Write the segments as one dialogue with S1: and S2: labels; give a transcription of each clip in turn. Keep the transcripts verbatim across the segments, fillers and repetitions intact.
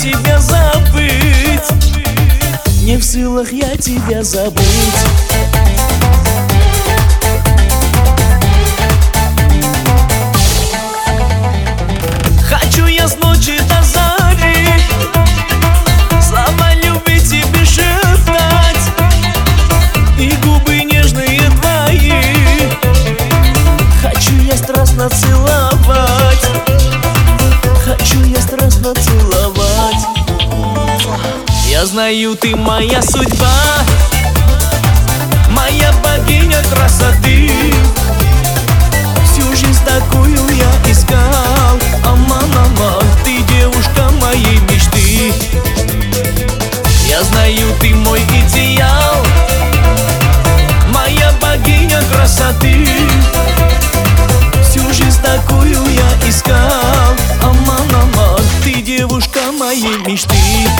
S1: тебя забыть. Не в силах я тебя забыть. Хочу я с ночи до зари слова любви тебе шептать, и губы нежные твои хочу я страстно целовать. Хочу я страстно целовать. Я знаю, ты моя судьба, моя богиня красоты. Всю жизнь такую я искал. Аман, аман, ты девушка моей мечты. Я знаю, ты мой идеал, моя богиня красоты. Всю жизнь такую я искал. Аман, аман, ты девушка моей мечты.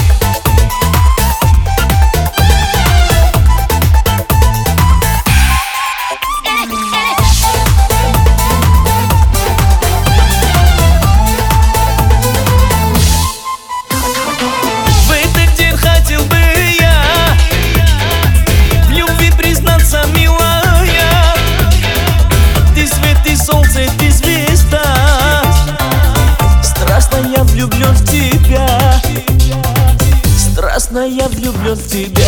S1: Влюблен в тебя, страстно я влюблен в тебя.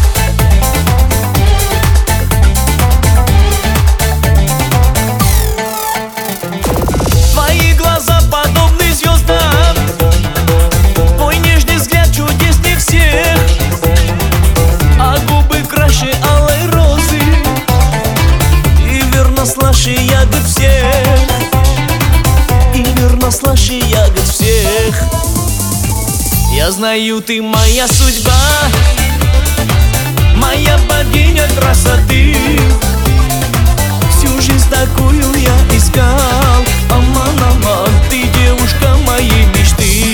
S1: Твои глаза подобны звездам, твой нежный взгляд чудесней всех, а губы краше алой розы и верно слаще ягод всех. И верно слаще ягод всех. Я знаю, ты моя судьба, моя богиня красоты. Всю жизнь такую я искал. Аман, аман, ты девушка моей мечты.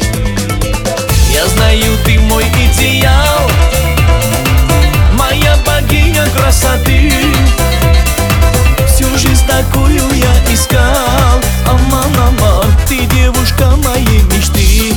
S1: Я знаю, ты мой идеал, моя богиня красоты. Всю жизнь такую я искал. Аман, аман, ты девушка моей мечты.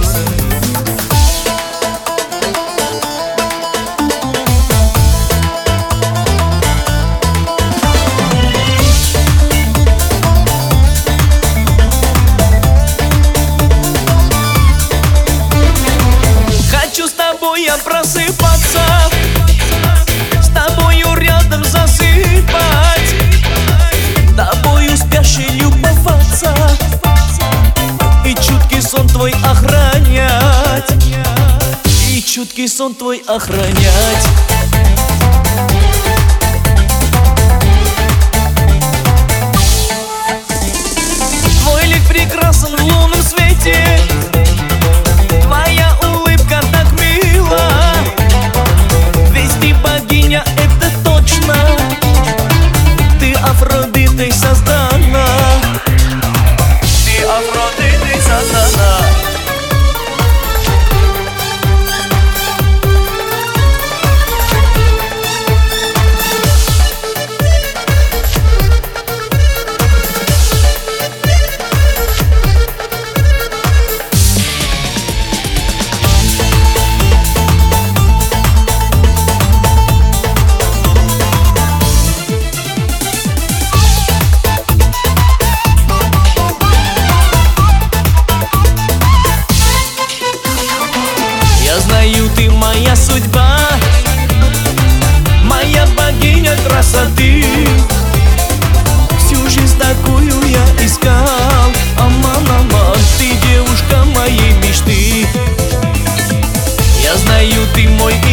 S1: Хочу с тобой я просыпаться, с тобою рядом засыпать, тобою спящей любоваться и чуткий сон твой охранять, и чуткий сон твой охранять. Твой лик прекрасен в лунном свете, твоя улыбка так мила, ведь ты богиня, это точно. Ты Афродитой создана, ты Афродитой создана. Я знаю, ты моя судьба, моя богиня красоты. Всю жизнь такую я искал. Аман, аман, ты девушка моей мечты. Я знаю, ты мой